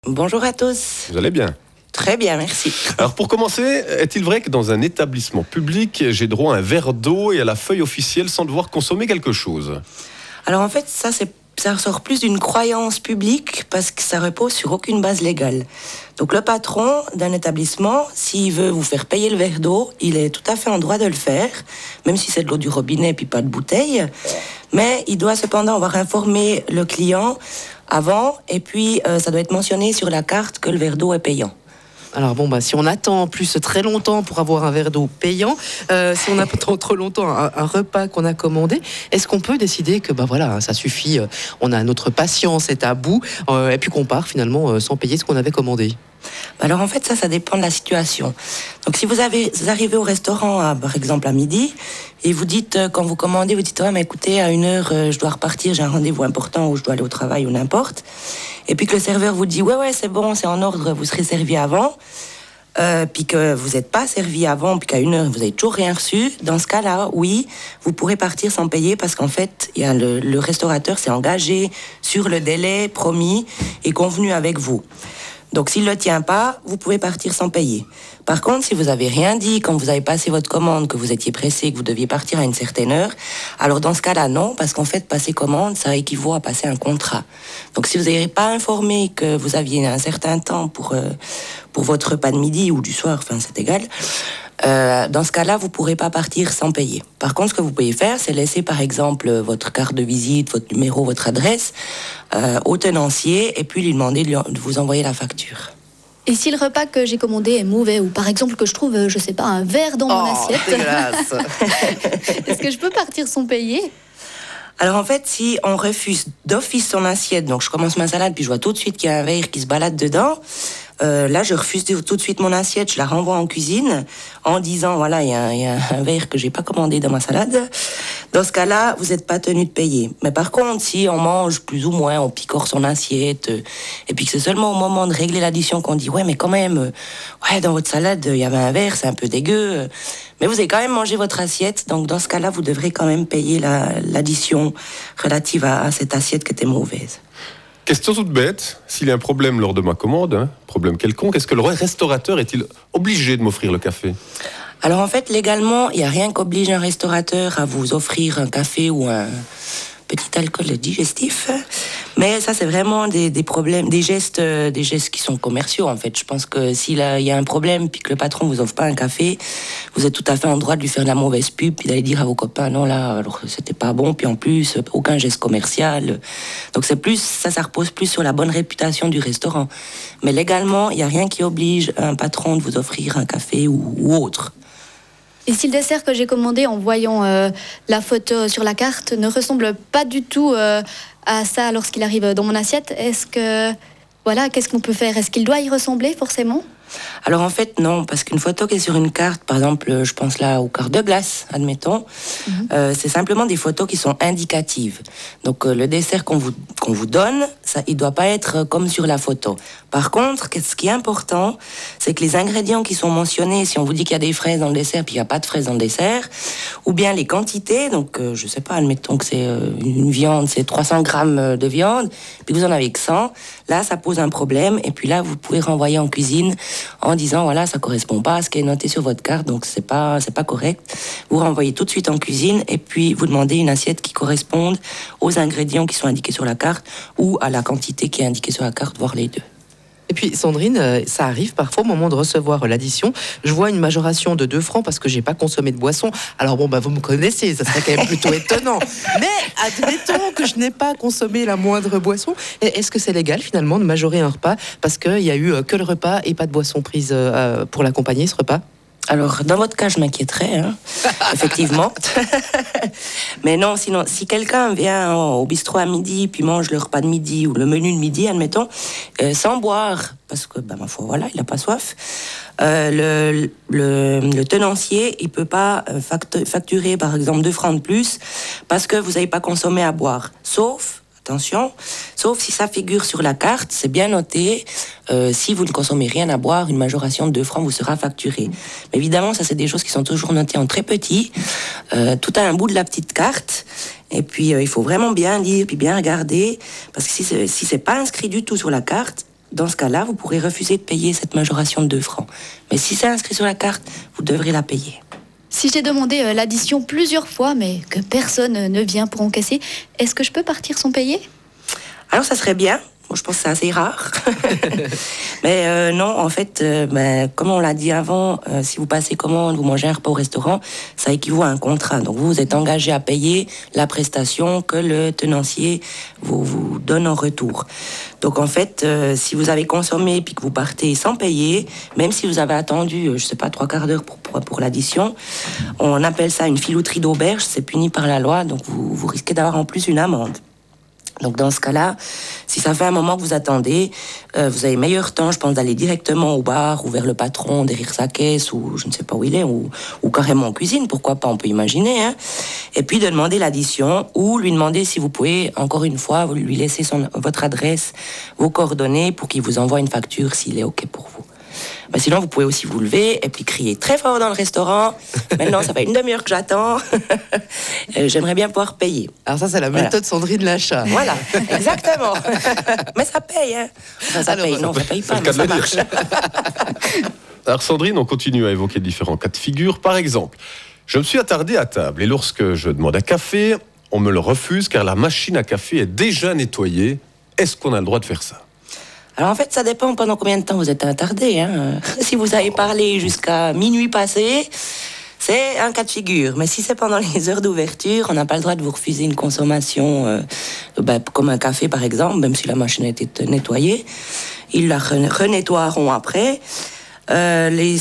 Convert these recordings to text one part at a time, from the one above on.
Bonjour à tous. Vous allez bien? Très bien, merci. Alors pour commencer, est-il vrai que dans un établissement public, j'ai droit à un verre d'eau et à la feuille officielle sans devoir consommer quelque chose? Alors en fait, ça ressort plus d'une croyance publique parce que ça repose sur aucune base légale. Donc le patron d'un établissement, s'il veut vous faire payer le verre d'eau, il est tout à fait en droit de le faire, même si c'est de l'eau du robinet et puis pas de bouteille. Mais il doit cependant avoir informé le client avant, et puis ça doit être mentionné sur la carte que le verre d'eau est payant. Alors si on attend en plus très longtemps pour avoir un verre d'eau payant, si on attend trop longtemps un repas qu'on a commandé, est-ce qu'on peut décider que ça suffit, on a notre patience est à bout, et puis qu'on part finalement sans payer ce qu'on avait commandé? Alors en fait, ça dépend de la situation. Donc si vous arrivez au restaurant, par exemple à midi, et vous dites, quand vous commandez, vous dites, ouais, mais écoutez, à 1h, je dois repartir, j'ai un rendez-vous important, ou je dois aller au travail, ou n'importe. Et puis que le serveur vous dit, ouais, c'est bon, c'est en ordre, vous serez servi avant. Puis que vous n'êtes pas servi avant, puis qu'à 1h, vous n'avez toujours rien reçu. Dans ce cas-là, oui, vous pourrez partir sans payer parce qu'en fait, il y a le restaurateur s'est engagé sur le délai promis et convenu avec vous. Donc, s'il ne le tient pas, vous pouvez partir sans payer. Par contre, si vous n'avez rien dit quand vous avez passé votre commande, que vous étiez pressé, que vous deviez partir à une certaine heure, alors dans ce cas-là, non, parce qu'en fait, passer commande, ça équivaut à passer un contrat. Donc, si vous n'avez pas informé que vous aviez un certain temps pour votre repas de midi ou du soir, enfin, c'est égal, dans ce cas-là, vous ne pourrez pas partir sans payer. Par contre, ce que vous pouvez faire, c'est laisser, par exemple, votre carte de visite, votre numéro, votre adresse au tenancier et puis lui demander de vous envoyer la facture. Et si le repas que j'ai commandé est mauvais, ou par exemple que je trouve, je sais pas, un verre dans mon assiette, est-ce que je peux partir sans payer ? Alors en fait, si on refuse d'office son assiette, donc je commence ma salade, puis je vois tout de suite qu'il y a un verre qui se balade dedans, là je refuse tout de suite mon assiette, je la renvoie en cuisine en disant, voilà, il y a un verre que j'ai pas commandé dans ma salade. Dans ce cas-là, vous n'êtes pas tenu de payer. Mais par contre, si on mange plus ou moins, on picore son assiette, et puis que c'est seulement au moment de régler l'addition qu'on dit, ouais, mais quand même, dans votre salade, il y avait un verre, c'est un peu dégueu. Mais vous avez quand même mangé votre assiette, donc dans ce cas-là, vous devrez quand même payer l'addition relative à cette assiette qui était mauvaise. Question toute bête, s'il y a un problème lors de ma commande, problème quelconque, est-ce que le restaurateur est-il obligé de m'offrir le café ? Alors en fait, légalement, il n'y a rien qui oblige un restaurateur à vous offrir un café ou un petit alcool digestif. Mais ça, c'est vraiment des problèmes, des gestes qui sont commerciaux, en fait. Je pense que s'il y a un problème puis que le patron vous offre pas un café, vous êtes tout à fait en droit de lui faire de la mauvaise pub puis d'aller dire à vos copains, non, là, alors c'était pas bon, puis en plus, aucun geste commercial. Donc c'est plus, ça repose plus sur la bonne réputation du restaurant. Mais légalement, il n'y a rien qui oblige un patron de vous offrir un café ou autre. Et si le dessert que j'ai commandé en voyant la photo sur la carte ne ressemble pas du tout à ça lorsqu'il arrive dans mon assiette, qu'est-ce qu'on peut faire ? Est-ce qu'il doit y ressembler forcément ? Alors en fait non, parce qu'une photo qui est sur une carte, par exemple, je pense là aux cartes de glace, admettons, c'est simplement des photos qui sont indicatives. Donc le dessert qu'on vous donne, ça, il doit pas être comme sur la photo. Par contre, ce qui est important, c'est que les ingrédients qui sont mentionnés, si on vous dit qu'il y a des fraises dans le dessert, puis il n'y a pas de fraises dans le dessert, ou bien les quantités, donc je sais pas, admettons que c'est une viande, c'est 300 grammes de viande, puis vous en avez que 100, là ça pose un problème, et puis là vous pouvez renvoyer en cuisine en disant, voilà, ça correspond pas à ce qui est noté sur votre carte, donc c'est pas correct. Vous renvoyez tout de suite en cuisine, et puis vous demandez une assiette qui corresponde aux ingrédients qui sont indiqués sur la carte, ou à la quantité qui est indiquée sur la carte, voire les deux. Et puis Sandrine, ça arrive parfois au moment de recevoir l'addition, je vois une majoration de 2 francs parce que j'ai pas consommé de boisson. Alors vous me connaissez, ça serait quand même plutôt étonnant. Mais admettons que je n'ai pas consommé la moindre boisson. Est-ce que c'est légal finalement de majorer un repas parce qu'il y a eu que le repas et pas de boisson prise pour l'accompagner, ce repas ? Alors, dans votre cas, je m'inquiéterais, effectivement. Mais non, sinon, si quelqu'un vient au bistrot à midi, puis mange le repas de midi ou le menu de midi, admettons, sans boire, parce que, ma foi, voilà, il n'a pas soif, le tenancier, il peut pas facturer, par exemple, 2 francs de plus, parce que vous n'avez pas consommé à boire. Attention, sauf si ça figure sur la carte, c'est bien noté, si vous ne consommez rien à boire, une majoration de 2 francs vous sera facturée. Mais évidemment, ça c'est des choses qui sont toujours notées en très petit, tout à un bout de la petite carte, et puis il faut vraiment bien lire, puis bien regarder, parce que si c'est pas inscrit du tout sur la carte, dans ce cas-là, vous pourrez refuser de payer cette majoration de 2 francs. Mais si c'est inscrit sur la carte, vous devrez la payer. Si j'ai demandé l'addition plusieurs fois, mais que personne ne vient pour encaisser, est-ce que je peux partir sans payer ? Alors, ça serait bien. Moi, je pense que c'est assez rare. Mais non, en fait, comme on l'a dit avant, si vous passez commande, vous mangez un repas au restaurant, ça équivaut à un contrat. Donc, vous êtes engagé à payer la prestation que le tenancier vous donne en retour. Donc, en fait, si vous avez consommé puis que vous partez sans payer, même si vous avez attendu, 3 quarts d'heure pour l'addition, on appelle ça une filouterie d'auberge, c'est puni par la loi, donc vous risquez d'avoir en plus une amende. Donc dans ce cas-là, si ça fait un moment que vous attendez, vous avez meilleur temps, je pense, d'aller directement au bar ou vers le patron, derrière sa caisse, ou je ne sais pas où il est, ou carrément en cuisine, pourquoi pas, on peut imaginer, hein. Et puis de demander l'addition, ou lui demander si vous pouvez, encore une fois, vous lui laisser votre adresse, vos coordonnées, pour qu'il vous envoie une facture s'il est OK pour vous. Mais sinon, vous pouvez aussi vous lever et puis crier très fort dans le restaurant. Maintenant, ça fait une demi-heure que j'attends. J'aimerais bien pouvoir payer. Alors ça, c'est la méthode Sandrine Lachat. Voilà, exactement. Mais ça paye, hein. Enfin, ça paye, non, ça paye pas, mais ça marche. Alors Sandrine, on continue à évoquer différents cas de figure. Par exemple, je me suis attardé à table et lorsque je demande un café, on me le refuse car la machine à café est déjà nettoyée. Est-ce qu'on a le droit de faire ça ? Alors en fait, ça dépend pendant combien de temps vous êtes attardé. Si vous avez parlé jusqu'à minuit passé, c'est un cas de figure. Mais si c'est pendant les heures d'ouverture, on n'a pas le droit de vous refuser une consommation, comme un café par exemple, même si la machine a été nettoyée. Ils la renettoieront après. Les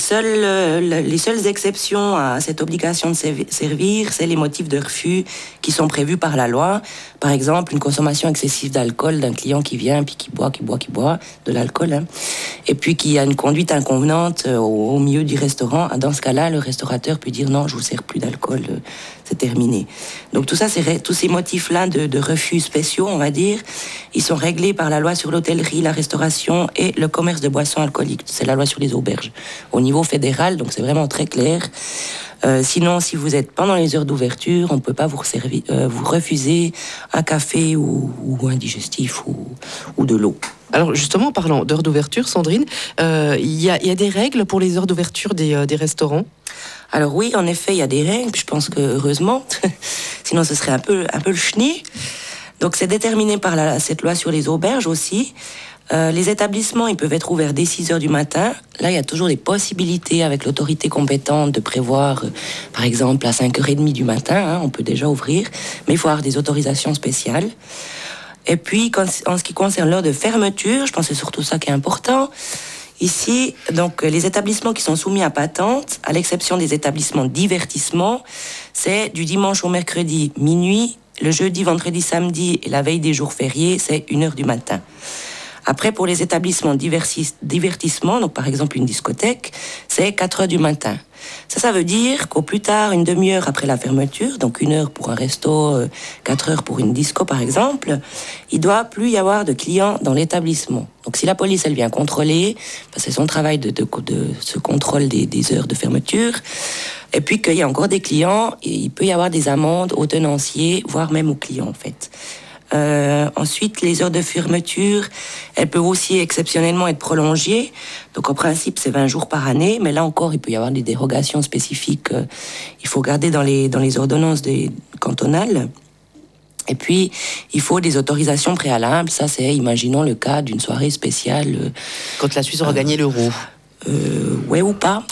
seules exceptions à cette obligation de servir, c'est les motifs de refus qui sont prévus par la loi. Par exemple, une consommation excessive d'alcool d'un client qui vient, puis qui boit de l'alcool, hein, et puis qui a une conduite inconvenante au milieu du restaurant. Dans ce cas-là, le restaurateur peut dire non, je vous sers plus d'alcool, c'est terminé. Donc tout ça, tous ces motifs-là de refus spéciaux, on va dire, ils sont réglés par la loi sur l'hôtellerie, la restauration et le commerce de boissons alcooliques. C'est la loi sur les auberges au niveau fédéral, donc c'est vraiment très clair. Sinon, si vous êtes pendant les heures d'ouverture, on ne peut pas vous refuser un café ou un digestif ou de l'eau. Alors justement, parlant d'heures d'ouverture, Sandrine, il y a des règles pour les heures d'ouverture des restaurants ? Alors oui, en effet, il y a des règles. Je pense que heureusement, sinon ce serait un peu le chenille. Donc c'est déterminé par cette loi sur les auberges aussi. Les établissements, ils peuvent être ouverts dès 6h du matin. Là, il y a toujours des possibilités avec l'autorité compétente de prévoir, par exemple, à 5h30 du matin, on peut déjà ouvrir, mais il faut avoir des autorisations spéciales. Et puis, en ce qui concerne l'heure de fermeture, je pense que c'est surtout ça qui est important. Ici, donc, les établissements qui sont soumis à patente, à l'exception des établissements de divertissement, c'est du dimanche au mercredi minuit, le jeudi, vendredi, samedi et la veille des jours fériés, c'est 1h du matin. Après, pour les établissements divertissement, donc par exemple une discothèque, c'est 4h du matin. Ça veut dire qu'au plus tard, une demi-heure après la fermeture, donc 1 heure pour un resto, 4 heures pour une disco par exemple, il ne doit plus y avoir de clients dans l'établissement. Donc si la police, elle vient contrôler, c'est son travail de ce contrôle des heures de fermeture, et puis qu'il y a encore des clients, il peut y avoir des amendes aux tenanciers, voire même aux clients en fait. Ensuite, les heures de fermeture, elles peuvent aussi exceptionnellement être prolongées. Donc, en principe, c'est 20 jours par année. Mais là encore, il peut y avoir des dérogations spécifiques. Il faut regarder dans les ordonnances cantonales. Et puis, il faut des autorisations préalables. Ça, c'est, imaginons le cas d'une soirée spéciale. Quand la Suisse aura gagné l'euro. Ouais ou pas.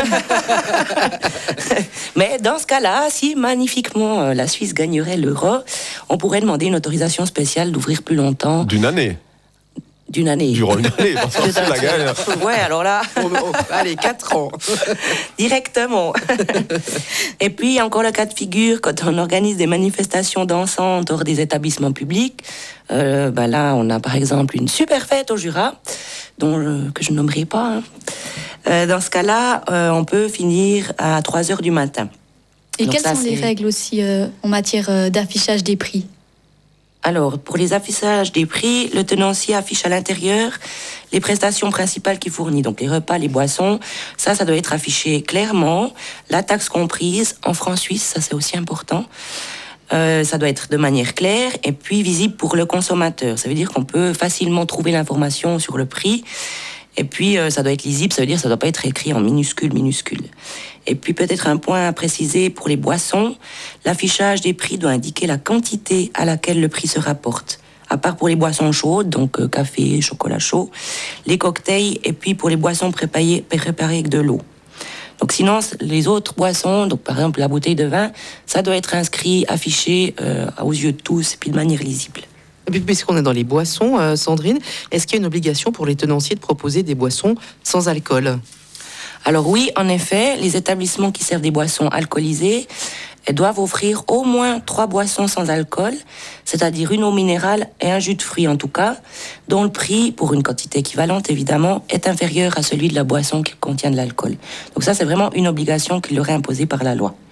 Mais dans ce cas-là, si magnifiquement la Suisse gagnerait l'euro, on pourrait demander une autorisation spéciale d'ouvrir plus longtemps. D'une année. Durant une année, parce que c'est la gagne. Ouais, alors là... allez, 4 ans. Directement. Et puis, encore le cas de figure, quand on organise des manifestations dansantes hors des établissements publics, là, on a par exemple une super fête au Jura, que je nommerai pas. Dans ce cas-là, on peut finir à 3h du matin. Et donc, quelles sont les règles aussi en matière d'affichage des prix ? Alors, pour les affichages des prix, le tenancier affiche à l'intérieur les prestations principales qu'il fournit. Donc, les repas, les boissons, ça doit être affiché clairement. La taxe comprise, en francs suisses, ça c'est aussi important. Ça doit être de manière claire et puis visible pour le consommateur. Ça veut dire qu'on peut facilement trouver l'information sur le prix. Et puis, ça doit être lisible, ça veut dire que ça ne doit pas être écrit en minuscule. Et puis, peut-être un point à préciser pour les boissons. L'affichage des prix doit indiquer la quantité à laquelle le prix se rapporte. À part pour les boissons chaudes, donc café, chocolat chaud, les cocktails, et puis pour les boissons préparées avec de l'eau. Donc sinon, les autres boissons, donc par exemple la bouteille de vin, ça doit être inscrit, affiché aux yeux de tous, et puis de manière lisible. Et puis, puisqu'on est dans les boissons, Sandrine, est-ce qu'il y a une obligation pour les tenanciers de proposer des boissons sans alcool ? Alors oui, en effet, les établissements qui servent des boissons alcoolisées doivent offrir au moins 3 boissons sans alcool, c'est-à-dire une eau minérale et un jus de fruits en tout cas, dont le prix, pour une quantité équivalente évidemment, est inférieur à celui de la boisson qui contient de l'alcool. Donc ça, c'est vraiment une obligation qui leur est imposée par la loi.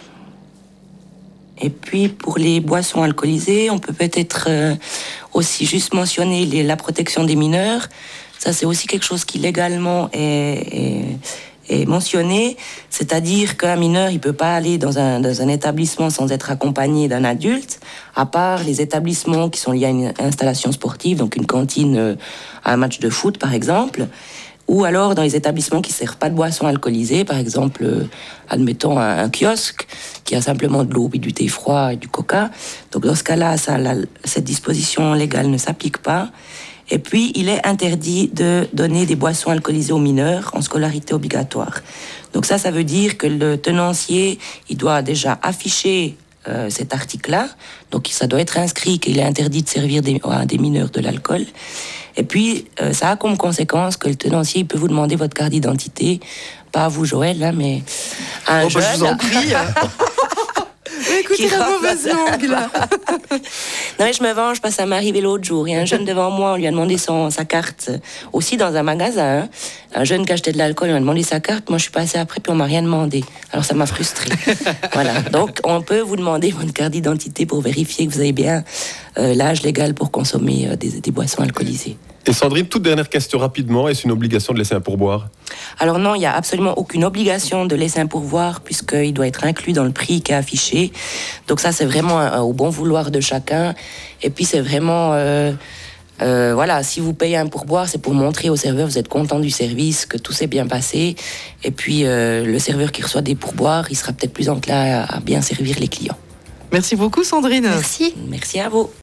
Et puis, pour les boissons alcoolisées, on peut peut-être aussi juste mentionner la protection des mineurs. Ça, c'est aussi quelque chose qui légalement est mentionné. C'est-à-dire qu'un mineur, il ne peut pas aller dans un établissement sans être accompagné d'un adulte, à part les établissements qui sont liés à une installation sportive, donc une cantine à un match de foot, par exemple. Ou alors dans les établissements qui ne servent pas de boissons alcoolisées, par exemple, admettons un kiosque qui a simplement de l'eau, puis du thé froid et du coca. Donc dans ce cas-là, cette disposition légale ne s'applique pas. Et puis, il est interdit de donner des boissons alcoolisées aux mineurs en scolarité obligatoire. Donc ça veut dire que le tenancier, il doit déjà afficher cet article-là. Donc ça doit être inscrit qu'il est interdit de servir à des mineurs de l'alcool. Et puis, ça a comme conséquence que le tenancier il peut vous demander votre carte d'identité, pas à vous Joël, là, mais à un jeune. Je vous en prie. Écoutez la mauvaise langue, là. Non, mais je me venge parce que ça m'est arrivé l'autre jour. Il y a un jeune devant moi, on lui a demandé sa carte, aussi dans un magasin. Hein. Un jeune qui achetait de l'alcool, on a demandé sa carte. Moi, je suis passée après, puis on m'a rien demandé. Alors, ça m'a frustrée. Voilà. Donc, on peut vous demander votre carte d'identité pour vérifier que vous avez bien l'âge légal pour consommer des boissons alcoolisées. Et Sandrine, toute dernière question rapidement, est-ce une obligation de laisser un pourboire ? Alors non, il n'y a absolument aucune obligation de laisser un pourboire puisqu'il doit être inclus dans le prix qui est affiché. Donc ça, c'est vraiment au bon vouloir de chacun. Et puis c'est vraiment... voilà, si vous payez un pourboire, c'est pour montrer au serveur que vous êtes content du service, que tout s'est bien passé. Et puis le serveur qui reçoit des pourboires, il sera peut-être plus enclin à bien servir les clients. Merci beaucoup, Sandrine. Merci. Merci à vous.